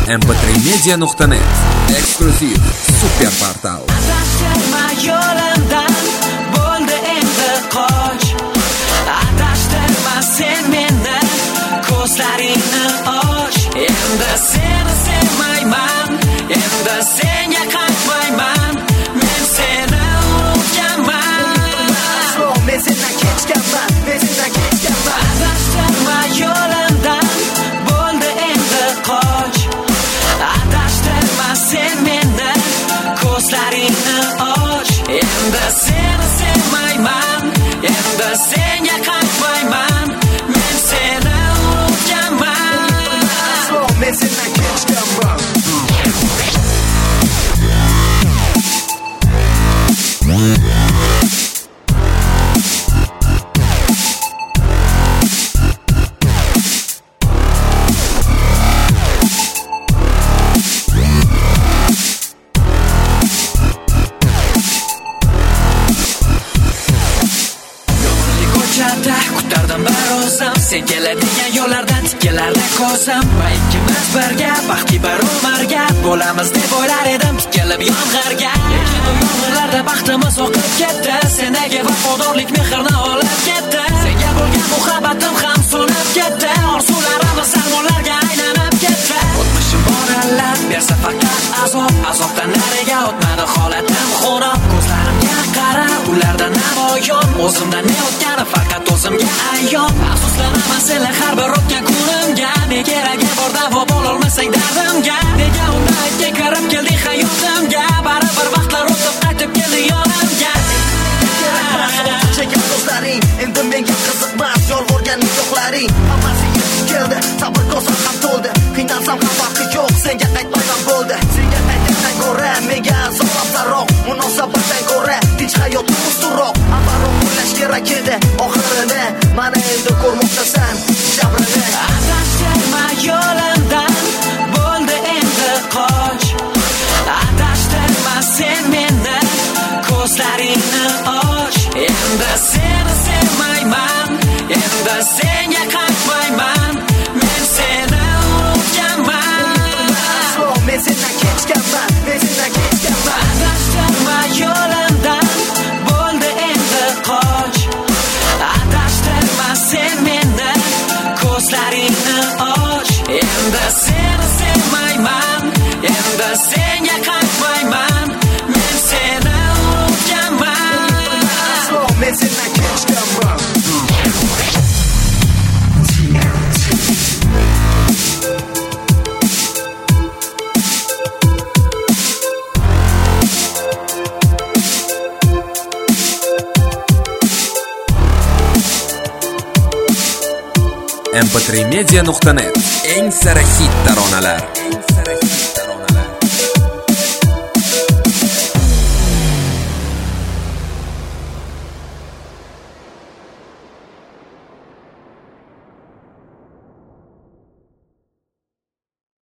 mp3media.net eksklyuziv super portal. Adashtirma yo'limdan, bo'ldi endi qoch. Adashtirma sen meni, ko'zlaringni och. Endi seni sevmayman, endi senga qaytmayman. Men seni unutganman. Men sendan kechganman, men sendan kechganman. Adashtirma yo'limdan, bo'ldi endi qoch. Adashtirma sen meni, ko'zlaringni och. Endi seni sevmayman, endi senga qaytmayman. Men seni unutganman. Men sendan kechganman. Kutardim barozam, sen keladigan yo'llardan tikkalarda ko'zim. Va ikkimiz birga baxtli bir umrga bo'lamiz deb o'ylar edim, tikilib yomg'irga. Lekin bu yomg'irlarda baxtimiz oqib ketdi. Sendagi vafodorlik mehrni olib ketdi. Senga bo'lgan muhabbatim ham so'nib ketdi. Orzularimiz armonlarga aylanib ketdi. O'tmishim bor allab, bersa faqat azob. Azobdan nariga o'tmadi holatim xunob. Ko'zlarimga qara, ularda navoyon. O'zimdan ne o'tgani faqat o'zimga ayyon. Afsuslanaman senlar har bir o'tgan kunimga. Ne keragi bor davo bo'lolmasang dardimga. Nega unda itga kirib kelding hayotimga. Baribir vaqtlar o'tib qaytib keldi yonimga. Chekan do'stlaring, endi menga qiziqmas yolg'irgan nigohlaring. Hammasi yetib keldi, sabr kosam ham to'ldi. Qiynalsam ham vaqti yo'q, senga qaytmayman bo'ldi. Senga qaytishdan ko'ra, menga azob afzalroq. Munosabatdan ko'ra, tinch hayotim ustunroq. Avvalroq o'ylash kerak edi oxirini. Mana endi ko'rmoqdasan jabrini. Adashtirma yo'limdan, bo'ldi endi qoch. Adashtirma sen meni, ko'zlaringni och. Endi seni sevmayman, endi senga qaytmayman. Men seni unutganman. Men sendan kechganman, men sendan kechganman. Adashtirma yo'limdan, bo'ldi endi qoch. Adashtirma sen meni, ko'zlaringni och. Endi seni sevmayman, endi senga qaytmayman. Men seni unutganman. Men sendan kechganman. mp3media.net eng sara hit taronalar.